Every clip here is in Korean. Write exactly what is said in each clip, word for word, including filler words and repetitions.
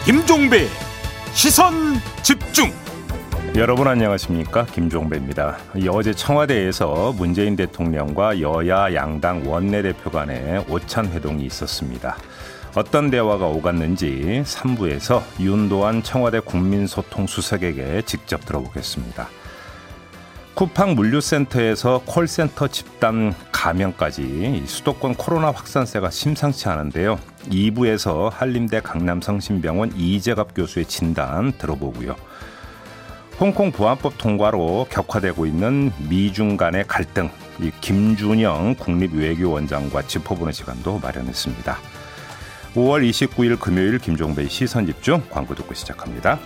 김종배 시선 집중. 여러분 안녕하십니까, 김종배입니다. 어제 청와대에서 문재인 대통령과 여야 양당 원내대표 간의 오찬 회동이 있었습니다. 어떤 대화가 오갔는지 삼 부에서 윤도한 청와대 국민소통수석에게 직접 들어보겠습니다. 쿠팡 물류센터에서 콜센터 집단 감염까지 수도권 코로나 확산세가 심상치 않은데요. 이 부에서 한림대 강남성심병원 이재갑 교수의 진단 들어보고요. 홍콩 보안법 통과로 격화되고 있는 미중 간의 갈등, 이 김준영 국립외교원장과 짚어보는 시간도 마련했습니다. 오월 이십구일 금요일 김종배의 시선집중, 광고 듣고 시작합니다.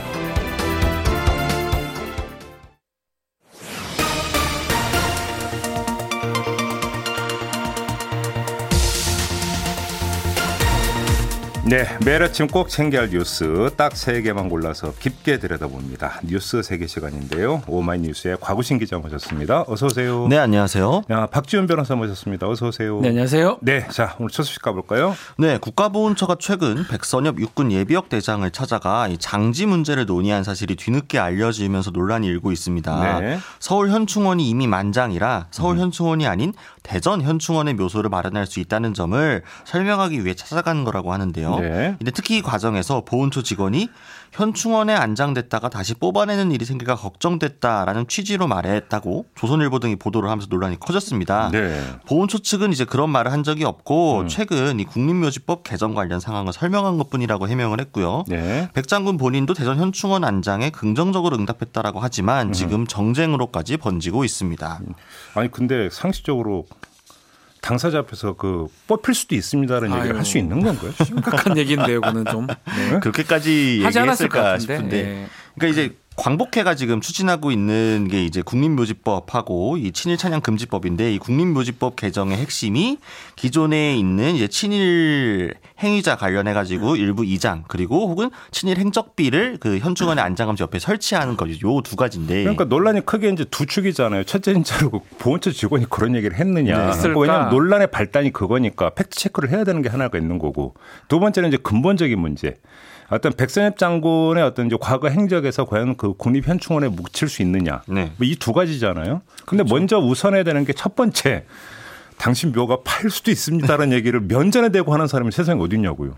네, 매일 아침 꼭 챙겨야 할 뉴스 딱 세 개만 골라서 깊게 들여다봅니다. 뉴스 세계 시간인데요. 오마이뉴스의 곽우신 기자 모셨습니다. 어서 오세요. 네, 안녕하세요. 야, 박지훈 변호사 모셨습니다. 어서 오세요. 네, 안녕하세요. 네, 자, 오늘 첫 소식 가볼까요? 네, 국가보훈처가 최근 백선엽 육군 예비역 대장을 찾아가 이 장지 문제를 논의한 사실이 뒤늦게 알려지면서 논란이 일고 있습니다. 네. 서울 현충원이 이미 만장이라 서울 현충원이 아닌 대전 현충원의 묘소를 마련할 수 있다는 점을 설명하기 위해 찾아간 거라고 하는데요. 네. 근데 특히 이 과정에서 보훈처 직원이 현충원에 안장됐다가 다시 뽑아내는 일이 생길까 걱정됐다라는 취지로 말했다고 조선일보 등이 보도를 하면서 논란이 커졌습니다. 네. 보훈처 측은 이제 그런 말을 한 적이 없고 음. 최근 이 국립묘지법 개정 관련 상황을 설명한 것뿐이라고 해명을 했고요. 네. 백 장군 본인도 대전 현충원 안장에 긍정적으로 응답했다라고 하지만 지금 정쟁으로까지 번지고 있습니다. 아니 근데 상식적으로 당사자 앞에서 그 뽑힐 수도 있습니다라는 아유, 얘기를 할 수 있는 건가요? 심각한 얘기인데요, 그거는 좀. 네. 그렇게까지 얘기했을까 싶은데. 네. 그러니까 이제 광복회가 지금 추진하고 있는 게 이제 국립묘지법하고 이 친일 찬양 금지법인데, 이 국립묘지법 개정의 핵심이 기존에 있는 이제 친일 행위자 관련해 가지고 일부 이장 그리고 혹은 친일 행적비를 그 현충원의 안장함지 옆에 설치하는 거죠. 요 두 가지인데. 그러니까 논란이 크게 이제 두 축이잖아요. 첫째는 보훈처 직원이 그런 얘기를 했느냐. 네, 왜냐하면 논란의 발단이 그거니까 팩트 체크를 해야 되는 게 하나가 있는 거고. 두 번째는 이제 근본적인 문제. 어떤 백선엽 장군의 어떤 이제 과거 행적에서 과연 그 국립현충원에 묻힐 수 있느냐. 네. 뭐 이 두 가지잖아요. 근데 그렇죠. 먼저 우선해야 되는 게 첫 번째, 당신 묘가 팔 수도 있습니다라는 얘기를 면전에 대고 하는 사람이 세상에 어디 있냐고요.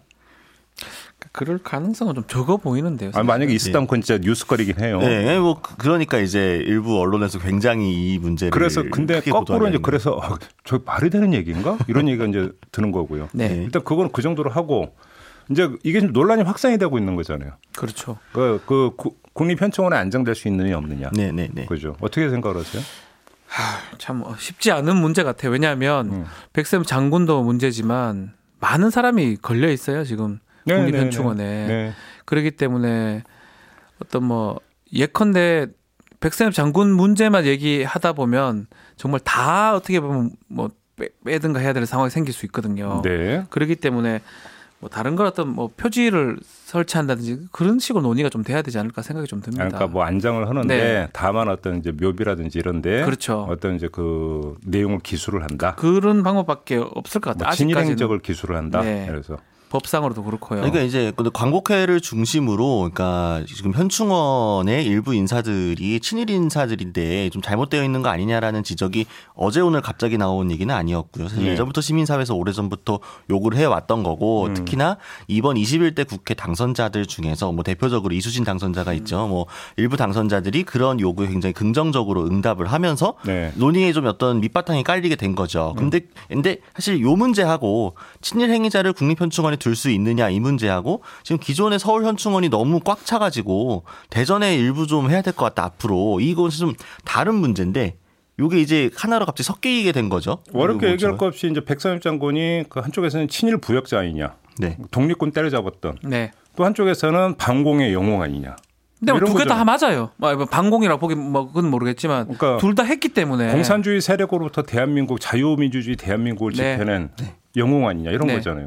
그럴 가능성은 좀 적어 보이는데요. 아니, 만약에 있었다면 그건 진짜 뉴스거리긴 해요. 네, 뭐 그러니까 이제 일부 언론에서 굉장히 이 문제를 그래서 근데 거꾸로 이제 그래서 아, 저 말이 되는 얘기인가 이런 얘기가 이제 드는 거고요. 네. 일단 그거는 그 정도로 하고. 이제 이게 지금 논란이 확산이 되고 있는 거잖아요. 그렇죠. 그, 그 국립현충원에 안정될 수 있느냐 없느냐. 네네네. 네. 그죠. 어떻게 생각을 하세요? 하, 참 쉽지 않은 문제 같아요. 왜냐하면 음. 백선엽 장군도 문제지만 많은 사람이 걸려 있어요 지금 국립현충원에. 네. 그렇기 때문에 어떤 뭐 예컨대 백선엽 장군 문제만 얘기하다 보면 정말 다 어떻게 보면 뭐 빼든가 해야 될 상황이 생길 수 있거든요. 네. 그렇기 때문에. 뭐 다른 걸 어떤 뭐 표지를 설치한다든지 그런 식으로 논의가 좀 돼야 되지 않을까 생각이 좀 듭니다. 그러니까 뭐 안장을 하는데 네. 다만 어떤 이제 묘비라든지 이런데 그렇죠. 어떤 이제 그 내용을 기술을 한다. 그런 방법밖에 없을 것 같아요. 뭐 친일 행적을 기술을 한다. 네. 그래서. 법상으로도 그렇고요. 그러니까 이제 근데 광복회를 중심으로 그러니까 지금 현충원의 일부 인사들이 친일 인사들인데 좀 잘못되어 있는 거 아니냐라는 지적이 어제 오늘 갑자기 나온 얘기는 아니었고요. 사실 네. 예전부터 시민사회에서 오래전부터 요구를 해왔던 거고 음. 특히나 이번 이십일 대 국회 당선자들 중에서 뭐 대표적으로 이수진 당선자가 음. 있죠. 뭐 일부 당선자들이 그런 요구에 굉장히 긍정적으로 응답을 하면서 네. 논의에 좀 어떤 밑바탕이 깔리게 된 거죠. 근데 음. 근데 사실 요 문제하고 친일 행위자를 국립현충원에 둘 수 있느냐 이 문제하고 지금 기존의 서울 현충원이 너무 꽉 차가지고 대전에 일부 좀 해야 될 것 같다 앞으로 이것은 좀 다른 문제인데 이게 이제 하나로 갑자기 섞이게 된 거죠. 어렵게 얘기할 것 없이 이제 백선엽 장군이 그 한쪽에서는 친일 부역자 아니냐, 네. 독립군 때려잡았던, 네. 또 한쪽에서는 반공의 영웅 아니냐. 근데 두 개 다 맞아요. 반공이라고 보기 뭐 그건 모르겠지만 그러니까 둘 다 했기 때문에 공산주의 세력으로부터 대한민국 자유민주주의 대한민국을 네. 지켜낸 네. 영웅 아니냐 이런 네. 거잖아요.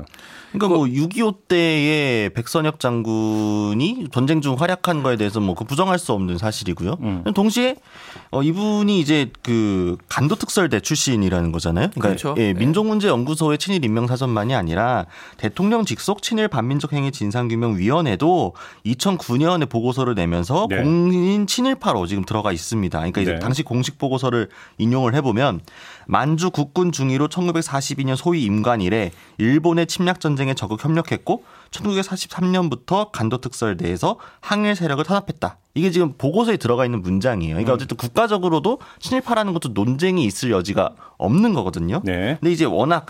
그러니까 뭐 육이오 때에 백선엽 장군이 전쟁 중 활약한 거에 대해서 뭐 그 부정할 수 없는 사실이고요. 음. 동시에 어 이분이 이제 그 간도특설대 출신이라는 거잖아요. 그러니까 그렇죠. 예, 민족문제연구소의 친일 인명사전만이 아니라 대통령 직속 친일 반민족 행위 진상규명위원회도 이천구 년에 보고서를 내면서 네. 공인 친일파로 지금 들어가 있습니다. 그러니까 이제 네. 당시 공식 보고서를 인용을 해보면 만주 국군 중위로 천구백사십이 년 소위 임관 이래 일본의 침략 전쟁에 적극 협력했고 천구백사십삼 년부터 간도특설대에서 항일 세력을 탄압했다. 이게 지금 보고서에 들어가 있는 문장이에요. 그러니까 어쨌든 국가적으로도 친일파라는 것도 논쟁이 있을 여지가 없는 거거든요. 네. 근데 이제 워낙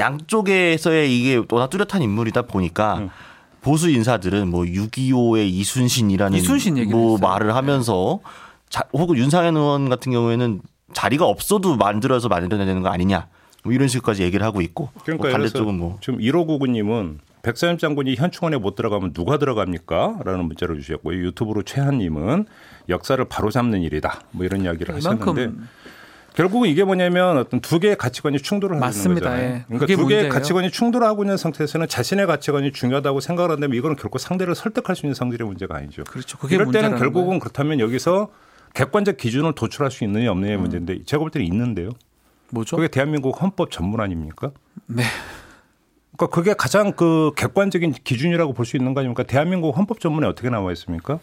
양쪽에서의 이게 워낙 뚜렷한 인물이다 보니까 음. 보수 인사들은 뭐 육이오의 이순신이라는 이순신 뭐 말을 하면서 자, 혹은 윤상현 의원 같은 경우에는 자리가 없어도 만들어서 만들어내야 되는 거 아니냐. 뭐 이런 식까지 얘기를 하고 있고. 그러니까 뭐 반대쪽은 뭐. 지금 일오구구님은 백선엽 장군이 현충원에 못 들어가면 누가 들어갑니까? 라는 문자를 주셨고 유튜브로 최한님은 역사를 바로잡는 일이다. 뭐 이런 이야기를 하셨는데 결국은 이게 뭐냐면 어떤 두 개의 가치관이 충돌을 하는 맞습니다. 거잖아요. 예. 그러니까 두 개의 가치관이 충돌하고 있는 상태에서는 자신의 가치관이 중요하다고 생각을 한다면 이거는 결코 상대를 설득할 수 있는 성질의 문제가 아니죠. 그렇죠. 그게 이럴 때는 결국은 거예요. 그렇다면 여기서 객관적 기준을 도출할 수 있느냐 없느냐의 음. 문제인데 제가 볼 때는 있는데요. 뭐죠? 그게 대한민국 헌법 전문 아닙니까? 네. 그러니까 그게 가장 그 객관적인 기준이라고 볼 수 있는 거 아닙니까? 대한민국 헌법 전문에 어떻게 나와 있습니까?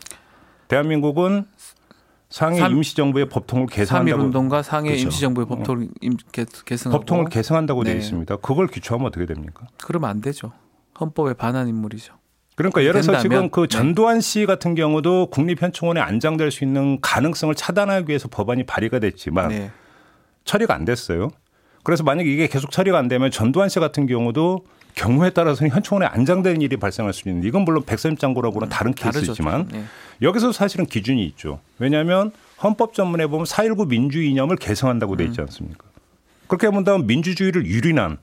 대한민국은 상해 삼, 임시정부의 법통을 개성한다고. 삼일운동과 상해 그렇죠. 임시정부의 법통을 개성하고. 법통을 개성한다고 네. 되어 있습니다. 그걸 기초하면 어떻게 됩니까? 그러면 안 되죠. 헌법에 반한 인물이죠. 그러니까 예를 들어서 지금 그 전두환 씨 같은 경우도 국립현충원에 안장될 수 있는 가능성을 차단하기 위해서 법안이 발의가 됐지만 네. 처리가 안 됐어요. 그래서 만약에 이게 계속 처리가 안 되면 전두환 씨 같은 경우도 경우에 따라서는 현충원에 안장되는 일이 발생할 수 있는데 이건 물론 백선엽 장군하고는 다른 케이스지만 네. 여기서 사실은 기준이 있죠. 왜냐하면 헌법 전문에 보면 사일구 민주 이념을 개성한다고 돼 있지 않습니까? 그렇게 본다면 민주주의를 유린한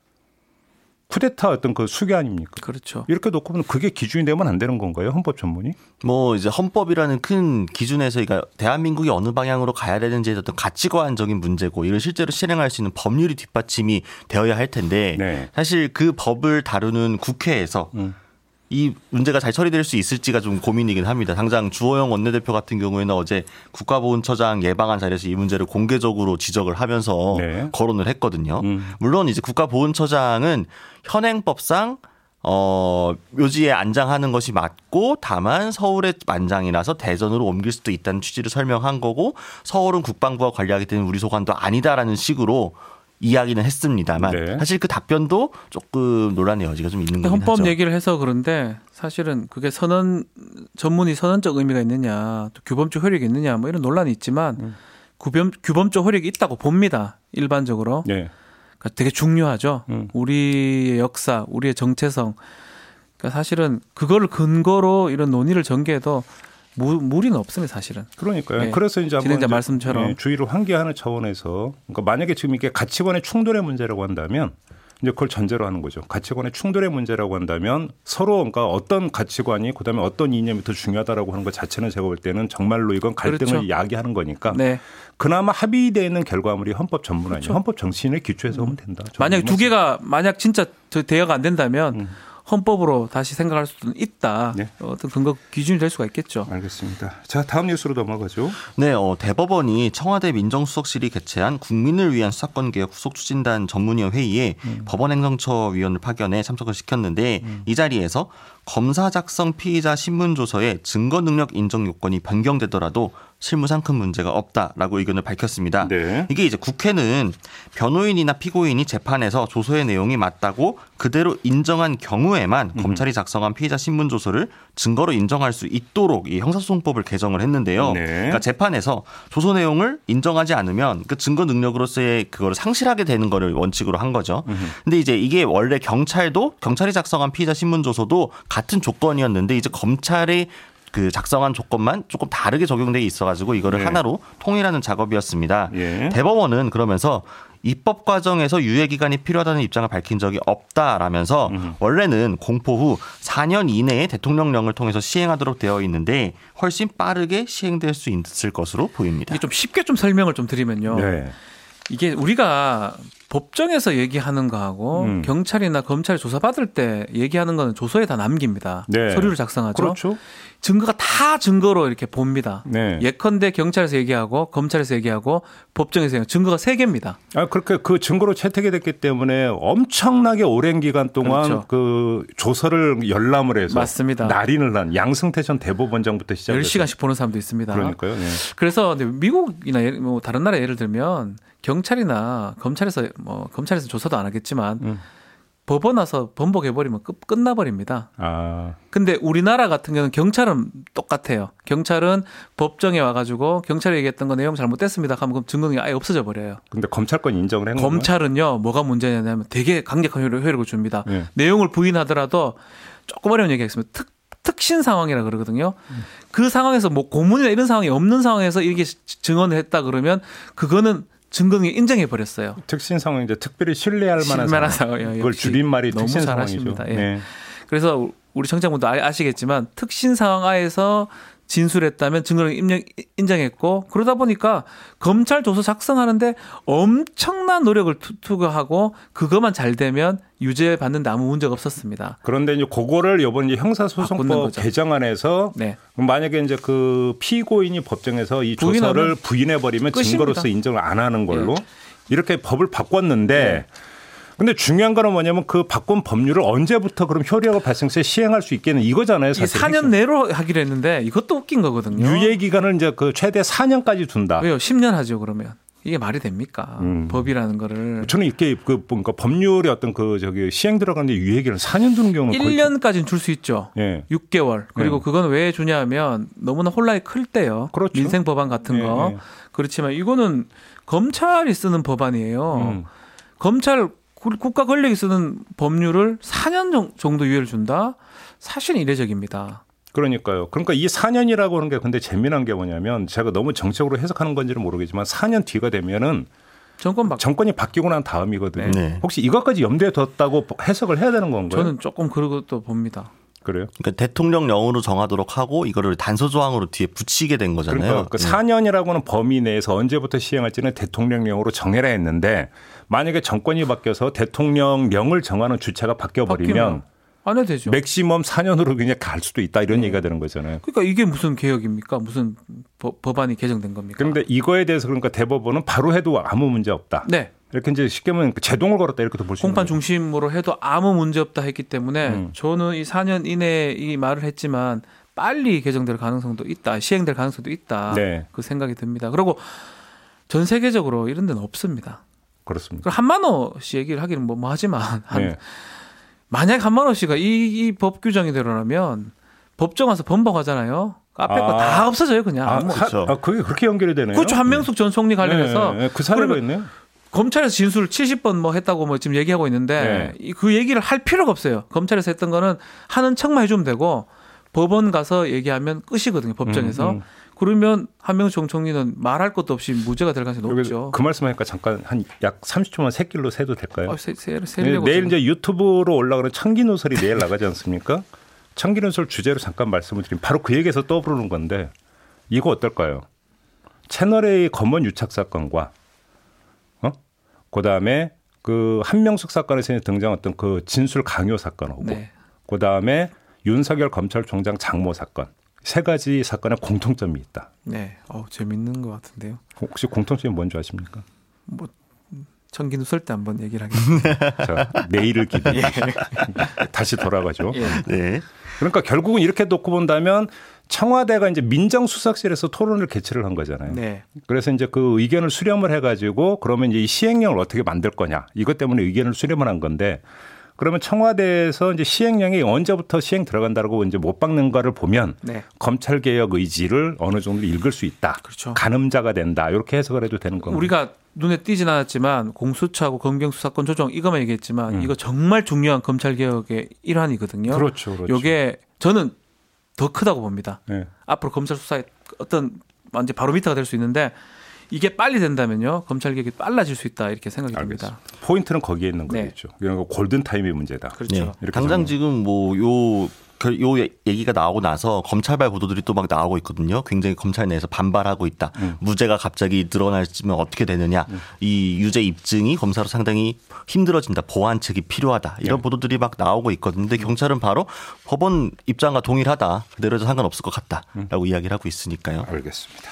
쿠데타 어떤 그 수괴 아닙니까? 그렇죠. 이렇게 놓고 보면 그게 기준이 되면 안 되는 건가요? 헌법 전문이? 뭐 이제 헌법이라는 큰 기준에서 그러니까 대한민국이 어느 방향으로 가야 되는지에 어떤 가치관적인 문제고 이를 실제로 실행할 수 있는 법률이 뒷받침이 되어야 할 텐데 네. 사실 그 법을 다루는 국회에서 음. 이 문제가 잘 처리될 수 있을지가 좀 고민이긴 합니다. 당장 주호영 원내대표 같은 경우에는 어제 국가보훈처장 예방안 자리에서 이 문제를 공개적으로 지적을 하면서 네. 거론을 했거든요. 음. 물론 이제 국가보훈처장은 현행법상 어, 묘지에 안장하는 것이 맞고 다만 서울의 만장이라서 대전으로 옮길 수도 있다는 취지를 설명한 거고 서울은 국방부가 관리하기 때문에 우리 소관도 아니다라는 식으로 이야기는 했습니다만 네. 사실 그 답변도 조금 논란의 여지가 좀 있는 거긴 하죠. 헌법 얘기를 해서 그런데 사실은 그게 선언 전문이 선언적 의미가 있느냐 또 규범적 효력이 있느냐 뭐 이런 논란이 있지만 음. 규범, 규범적 효력이 있다고 봅니다. 일반적으로. 네. 그러니까 되게 중요하죠. 음. 우리의 역사, 우리의 정체성. 그러니까 사실은 그거를 근거로 이런 논의를 전개해도 무, 무리는 없습니다, 사실은. 그러니까요. 네. 그래서 이제 진행자 말씀처럼 네, 주의를 환기하는 차원에서 그러니까 만약에 지금 이게 가치관의 충돌의 문제라고 한다면 이제 그걸 전제로 하는 거죠. 가치관의 충돌의 문제라고 한다면 서로 그러니까 어떤 가치관이 그다음에 어떤 이념이 더 중요하다라고 하는 것 자체는 제가 볼 때는 정말로 이건 갈등을 그렇죠. 야기하는 거니까 네. 그나마 합의되어 있는 결과물이 헌법 전문 아니에요. 그렇죠. 헌법 정신의 기초에서 하면 된다. 만약 두 개가 만약 진짜 대여가 안 된다면 음. 헌법으로 다시 생각할 수도 있다. 네. 어떤 근거 기준이 될 수가 있겠죠. 알겠습니다. 자, 다음 뉴스로 넘어가죠. 네, 어, 대법원이 청와대 민정수석실이 개최한 국민을 위한 수사권개혁 후속추진단 전문위원 회의에 음. 법원행정처 위원을 파견해 참석을 시켰는데 음. 이 자리에서 검사 작성 피의자 신문조서에 증거 능력 인정 요건이 변경되더라도 실무상 큰 문제가 없다라고 의견을 밝혔습니다. 네. 이게 이제 국회는 변호인이나 피고인이 재판에서 조서의 내용이 맞다고 그대로 인정한 경우에만 음. 검찰이 작성한 피의자 신문조서를 증거로 인정할 수 있도록 이 형사소송법을 개정을 했는데요. 네. 그러니까 재판에서 조서 내용을 인정하지 않으면 그 증거 능력으로서의 그거를 상실하게 되는 거를 원칙으로 한 거죠. 음. 근데 이제 이게 원래 경찰도 경찰이 작성한 피의자 신문조서도 같은 조건이었는데 이제 검찰이 그 작성한 조건만 조금 다르게 적용돼 있어가지고 이거를 네. 하나로 통일하는 작업이었습니다. 예. 대법원은 그러면서 입법 과정에서 유예 기간이 필요하다는 입장을 밝힌 적이 없다라면서 음. 원래는 공포 후 사 년 이내에 대통령령을 통해서 시행하도록 되어 있는데 훨씬 빠르게 시행될 수 있을 것으로 보입니다. 이게 좀 쉽게 좀 설명을 좀 드리면요. 네. 이게 우리가 법정에서 얘기하는 거하고 음. 경찰이나 검찰이 조사받을 때 얘기하는 거는 조서에 다 남깁니다. 네. 서류를 작성하죠. 그렇죠. 증거가 다 증거로 이렇게 봅니다. 네. 예컨대 경찰에서 얘기하고 검찰에서 얘기하고 법정에서 얘기하고 증거가 세 개입니다. 아, 그렇게 그 증거로 채택이 됐기 때문에 엄청나게 오랜 기간 동안 그렇죠. 그 조서를 열람을 해서 맞습니다. 날인을 한 양승태 전 대법원장부터 시작해서 열 시간씩 보는 사람도 있습니다. 그러니까요. 네. 그래서 미국이나 뭐 다른 나라 예를 들면 경찰이나 검찰에서 뭐 검찰에서 조사도 안 하겠지만 음. 법원 와서 번복해버리면 끝, 끝나버립니다. 아. 근데 우리나라 같은 경우는 경찰은 똑같아요. 경찰은 법정에 와가지고 경찰이 얘기했던 거 내용 잘못됐습니다 하면 그럼 증거가 아예 없어져 버려요. 근데 검찰권 인정을 한 건가요? 검찰은요. 뭐가 문제냐면 되게 강력한 효력을 줍니다. 네. 내용을 부인하더라도 조금 어려운 얘기하겠습니다. 특, 특신 상황이라 그러거든요. 음. 그 상황에서 뭐 고문이나 이런 상황이 없는 상황에서 이렇게 증언을 했다 그러면 그거는 증거능이 인정해 버렸어요. 특신 상황 이제 특별히 신뢰할 만한 상황. 그걸 줄임말이 너무 특신 잘하십니다. 상황이죠. 예. 네. 그래서 우리 청취자분도 아시겠지만 특신 상황 하에서 진술했다면 증거를 인정, 인정했고 그러다 보니까 검찰 조서 작성하는데 엄청난 노력을 투구하고 그것만 잘 되면 유죄 받는데 아무 문제가 없었습니다. 그런데 이제 그거를 이번 이제 형사소송법 개정안에서 네. 만약에 이제 그 피고인이 법정에서 이 조서를 부인해 버리면 증거로서 인정을 안 하는 걸로 네. 이렇게 법을 바꿨는데. 네. 근데 중요한 거는 뭐냐면 그 바꾼 법률을 언제부터 그럼 효력을 발생해서 시행할 수 있겠는 이거잖아요. 사실. 사 년 내로 하기로 했는데 이것도 웃긴 거거든요. 유예 기간을 이제 그 최대 사 년까지 둔다. 왜요? 십 년 하죠 그러면. 이게 말이 됩니까? 음. 법이라는 거를. 저는 이렇게 그 뭔가 법률의 어떤 그 저기 시행 들어가는데 유예 기간을 사 년 두는 경우는 일 년까지는 줄 수 있죠. 예. 육 개월. 그리고 예. 그건 왜 주냐면 너무나 혼란이 클 때요. 그렇죠. 민생 법안 같은 거. 예. 그렇지만 이거는 검찰이 쓰는 법안이에요. 음. 검찰 국가 권력이 쓰는 법률을 사 년 정도 유예를 준다? 사실 이례적입니다. 그러니까요. 그러니까 이 사 년이라고 하는 게 근데 재미난 게 뭐냐면 제가 너무 정책으로 해석하는 건지는 모르겠지만 사 년 뒤가 되면은 정권 바... 정권이 바뀌고 난 다음이거든요. 네. 혹시 이것까지 염두에 뒀다고 해석을 해야 되는 건가요? 저는 조금 그러고 봅니다. 그래요? 그러니까 대통령령으로 정하도록 하고 이거를 단서 조항으로 뒤에 붙이게 된 거잖아요. 그러니까 그 사 년이라고는 범위 내에서 언제부터 시행할지는 대통령령으로 정해라 했는데 만약에 정권이 바뀌어서 대통령령을 정하는 주체가 바뀌어버리면 안 해도 되죠. 맥시멈 사 년으로 그냥 갈 수도 있다 이런 네. 얘기가 되는 거잖아요. 그러니까 이게 무슨 개혁입니까? 무슨 법, 법안이 개정된 겁니까? 그런데 이거에 대해서 그러니까 대법원은 바로 해도 아무 문제 없다. 네. 이렇게 이제 쉽게 보면 제동을 걸었다 이렇게도 볼 수 있는 공판 중심으로 해도 아무 문제 없다 했기 때문에 음. 저는 이 사 년 이내에 이 말을 했지만 빨리 개정될 가능성도 있다. 시행될 가능성도 있다. 네. 그 생각이 듭니다. 그리고 전 세계적으로 이런 데는 없습니다. 그렇습니다. 한만호 씨 얘기를 하기는 뭐, 뭐 하지만 한 네. 만약 한만호 씨가 이, 이 법 규정이대로라면 법정 와서 번복하잖아요. 앞에 아. 거 다 없어져요 그냥. 아, 그렇죠. 아, 그게 그렇게 연결이 되네요. 그렇죠. 한명숙 전 총리 관련해서 네, 네, 네. 그 사례가 있네요. 검찰에서 진술을 칠십 번 뭐 했다고 뭐 지금 얘기하고 있는데 네. 그 얘기를 할 필요가 없어요. 검찰에서 했던 거는 하는 척만 해주면 되고 법원 가서 얘기하면 끝이거든요. 법정에서. 음, 음. 그러면 한명숙 총리는 말할 것도 없이 무죄가 될 가능성이 높죠. 그 말씀하니까 잠깐 한 약 삼십 초만 새길로 세도 될까요? 아, 세, 세, 세, 네, 내일 이제 유튜브로 올라가는 청기누설이 내일 나가지 않습니까? 청기누설 주제로 잠깐 말씀을 드리면 바로 그 얘기에서 떠오르는 건데 이거 어떨까요? 채널A 검언 유착 사건과 어? 그다음에 그 한명숙 사건에서 등장했던 그 진술 강요 사건하고 네. 그다음에 윤석열 검찰총장 장모 사건 세 가지 사건에 공통점이 있다. 네, 어, 재밌는 것 같은데요. 혹시 공통점이 뭔지 아십니까? 뭐 청기누설 때 한번 얘기를 하겠습니다. 자, 내일을 기대해. 예. 다시 돌아가죠. 예. 네. 그러니까 결국은 이렇게 놓고 본다면 청와대가 이제 민정수석실에서 토론을 개최를 한 거잖아요. 네. 그래서 이제 그 의견을 수렴을 해가지고 그러면 이제 이 시행령을 어떻게 만들 거냐 이것 때문에 의견을 수렴을 한 건데. 그러면 청와대에서 이제 시행령이 언제부터 시행 들어간다고 이제 못 박는가를 보면 네. 검찰 개혁 의지를 어느 정도 읽을 수 있다. 그렇죠. 가늠자가 된다. 이렇게 해석을 해도 되는 겁니다. 우리가 눈에 띄진 않았지만 공수처하고 검경수사권 조정 이거만 얘기했지만 음. 이거 정말 중요한 검찰 개혁의 일환이거든요. 그렇죠, 그렇죠. 이게 저는 더 크다고 봅니다. 네. 앞으로 검찰 수사의 어떤 완전 바로미터가 될 수 있는데. 이게 빨리 된다면요. 검찰 개혁이 빨라질 수 있다 이렇게 생각이 듭니다. 포인트는 거기에 있는 거겠죠. 네. 이런 거 골든 타임의 문제다. 그렇죠. 네. 당장 지금 뭐 요 요 얘기가 나오고 나서 검찰발 보도들이 또 막 나오고 있거든요. 굉장히 검찰 내에서 반발하고 있다. 음. 무죄가 갑자기 드러나면 어떻게 되느냐. 음. 이 유죄 입증이 검사로 상당히 힘들어진다. 보완책이 필요하다. 이런 네. 보도들이 막 나오고 있거든요. 근데 경찰은 바로 법원 입장과 동일하다. 그대로 해도 상관없을 것 같다라고 음. 이야기를 하고 있으니까요. 알겠습니다.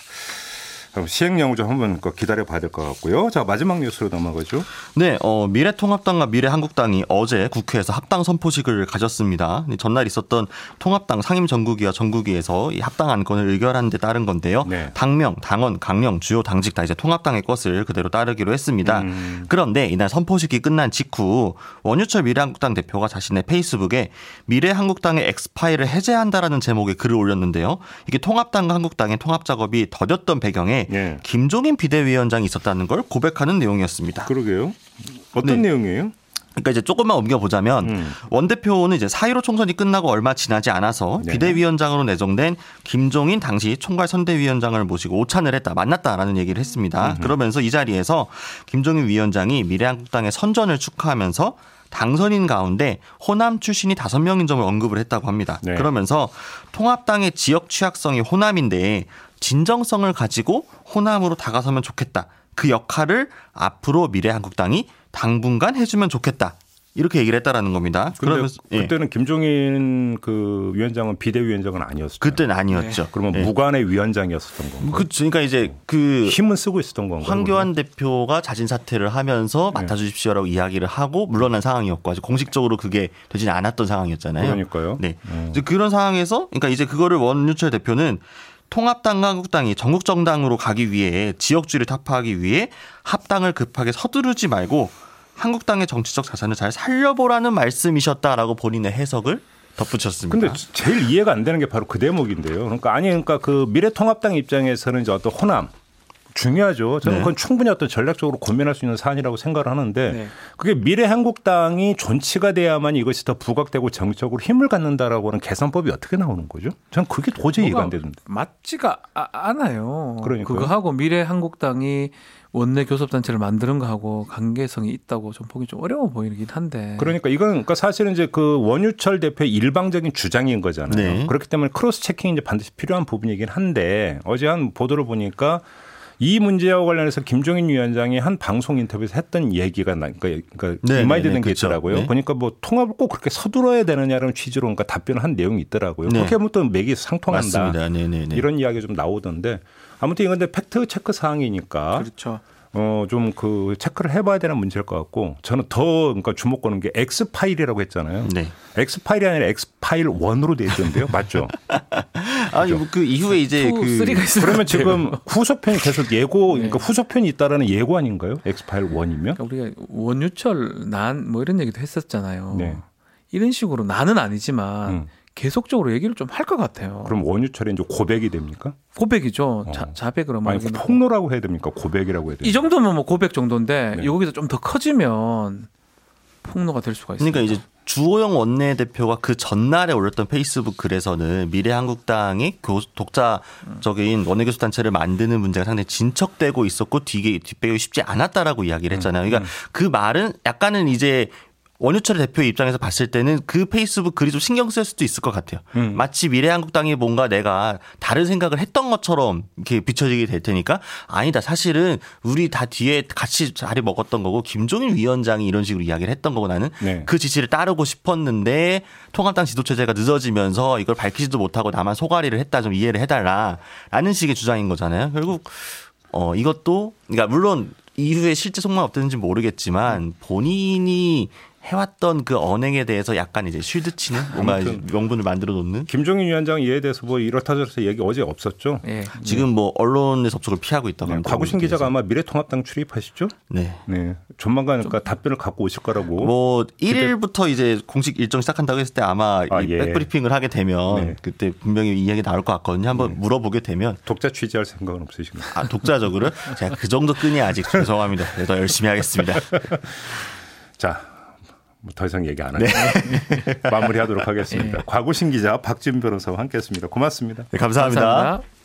그럼 시행령을 좀 한번 기다려 봐야 될 것 같고요. 자, 마지막 뉴스로 넘어가죠. 네, 어, 미래통합당과 미래한국당이 어제 국회에서 합당 선포식을 가졌습니다. 전날 있었던 통합당 상임정국위와 정국위에서 이 합당 안건을 의결한 데 따른 건데요. 네. 당명, 당원, 강령, 주요 당직 다 이제 통합당의 것을 그대로 따르기로 했습니다. 음. 그런데 이날 선포식이 끝난 직후 원유철 미래한국당 대표가 자신의 페이스북에 미래한국당의 엑스파일을 해제한다라는 제목의 글을 올렸는데요. 이게 통합당과 한국당의 통합 작업이 더뎠던 배경에 예. 김종인 비대위원장이 있었다는 걸 고백하는 내용이었습니다. 그러게요. 어떤 네. 내용이에요? 그러니까 이제 조금만 옮겨보자면 음. 원 대표는 이제 사 일오 총선이 끝나고 얼마 지나지 않아서 네. 비대위원장으로 내정된 김종인 당시 총괄 선대위원장을 모시고 오찬을 했다, 만났다라는 얘기를 했습니다. 음흠. 그러면서 이 자리에서 김종인 위원장이 미래한국당의 선전을 축하하면서 당선인 가운데 호남 출신이 다섯 명인 점을 언급을 했다고 합니다. 네. 그러면서 통합당의 지역 취약성이 호남인데 진정성을 가지고 호남으로 다가서면 좋겠다. 그 역할을 앞으로 미래한국당이 당분간 해주면 좋겠다. 이렇게 얘기를 했다라는 겁니다. 그러면서 그때는 예. 김종인 그 위원장은 비대위원장은 아니었어요. 그때는 아니었죠. 네. 그러면 네. 무관의 위원장이었었던 건가요? 그렇죠. 그러니까 이제 그 힘은 쓰고 있었던 건가요? 황교안 대표가 자진 사퇴를 하면서 맡아주십시오라고 네. 이야기를 하고 물러난 상황이었고 아직 공식적으로 그게 되지는 않았던 상황이었잖아요. 그러니까요. 네. 음. 이제 그런 상황에서 그러니까 이제 그거를 원유철 대표는 통합당과 한국당이 전국 정당으로 가기 위해 지역주의를 타파하기 위해 합당을 급하게 서두르지 말고 한국당의 정치적 자산을 잘 살려보라는 말씀이셨다라고 본인의 해석을 덧붙였습니다. 근데 제일 이해가 안 되는 게 바로 그 대목인데요. 그러니까 아니 그러니까 그 미래통합당 입장에서는 이제 어떤 호남 중요하죠. 저는 네. 그건 충분히 어떤 전략적으로 고민할 수 있는 사안이라고 생각을 하는데 네. 그게 미래한국당이 존치가 돼야만 이것이 더 부각되고 정치적으로 힘을 갖는다라고 하는 계산법이 어떻게 나오는 거죠? 저는 그게 도저히 이해가 안 되던데. 맞지가 않아요. 그러니까요. 그거하고 미래한국당이 원내 교섭단체를 만드는 거하고 관계성이 있다고 좀 보기 좀 어려워 보이긴 한데. 그러니까 이건 그러니까 사실은 이제 그 원유철 대표의 일방적인 주장인 거잖아요. 네. 그렇기 때문에 크로스 체킹이 이제 반드시 필요한 부분이긴 한데 어제 한 보도를 보니까 이 문제와 관련해서 김종인 위원장이 한 방송 인터뷰에서 했던 얘기가 나, 그러니까, 그러니까 네, 이마이되는 네, 게 그렇죠. 있더라고요. 네. 보니까 뭐 통합을 꼭 그렇게 서둘러야 되느냐라는 취지로 그러니까 답변을 한 내용이 있더라고요. 네. 그렇게 하면 또 맥이 상통한다. 네, 네, 네. 이런 이야기가 좀 나오던데 아무튼 이건 팩트 체크 사항이니까. 그렇죠. 어, 좀 그 체크를 해봐야 되는 문제일 것 같고 저는 더 그러니까 주목 거는 게 X 파일이라고 했잖아요. 네. X 파일이 아니라 X 파일 원으로 돼 있던데요, 맞죠? 아니 뭐 그 이후에 이제 투, 그 그러면 지금 후속편이 계속 예고, 그러니까 네. 후속편이 있다라는 예고 아닌가요? X 파일 원이면? 그러니까 우리가 원유철 난 뭐 이런 얘기도 했었잖아요. 네. 이런 식으로 나는 아니지만. 음. 계속적으로 얘기를 좀 할 것 같아요. 그럼 원유철이 이제 고백이 됩니까? 고백이죠. 어. 자, 자백으로. 아니, 폭로라고 해야 됩니까? 고백이라고 해야 됩니까? 이 정도면 뭐 고백 정도인데 네. 여기서 좀 더 커지면 폭로가 될 수가 있어요. 그러니까 이제 주호영 원내대표가 그 전날에 올렸던 페이스북 글에서는 미래한국당이 독자적인 원내교섭단체를 만드는 문제가 상당히 진척되고 있었고 뒤게 뒷배기 쉽지 않았다라고 이야기를 했잖아요. 그러니까 그 말은 약간은 이제 원유철 대표의 입장에서 봤을 때는 그 페이스북 글이 좀 신경 쓸 수도 있을 것 같아요. 음. 마치 미래한국당이 뭔가 내가 다른 생각을 했던 것처럼 이렇게 비춰지게 될 테니까 아니다. 사실은 우리 다 뒤에 같이 자리 먹었던 거고 김종인 위원장이 이런 식으로 이야기를 했던 거고 나는 네. 그 지시를 따르고 싶었는데 통합당 지도체제가 늦어지면서 이걸 밝히지도 못하고 나만 소가리를 했다. 좀 이해를 해달라라는 식의 주장인 거잖아요. 결국 어 이것도 그러니까 물론 이후에 실제 속마음 어땠는지 모르겠지만 본인이 해왔던 그 언행에 대해서 약간 이제 쉴드 치는 뭔가 명분을 만들어 놓는. 김종인 위원장 이에 대해서 뭐 이렇다 저렇다 얘기 어제 없었죠. 네. 지금 뭐 언론의 접촉을 피하고 있다고 합니다. 네. 곽우신 기자가 아마 미래통합당 출입하시죠? 네. 네. 조만간 그러니까 답변을 갖고 오실 거라고. 뭐 일 일부터 이제 공식 일정 시작한다고 했을 때 아마 아, 이 예. 백브리핑을 하게 되면 네. 그때 분명히 이야기 나올 것 같거든요. 한번 네. 물어보게 되면. 독자 취재할 생각은 없으신가요? 아, 독자적으로? 제가 그 정도 끈이 아직 죄송합니다. 네, 더 열심히 하겠습니다. 자. 뭐 더 이상 얘기 안 하고 네. 마무리하도록 하겠습니다. 네. 곽우신 기자, 박지훈 변호사와 함께했습니다. 고맙습니다. 네, 감사합니다. 감사합니다.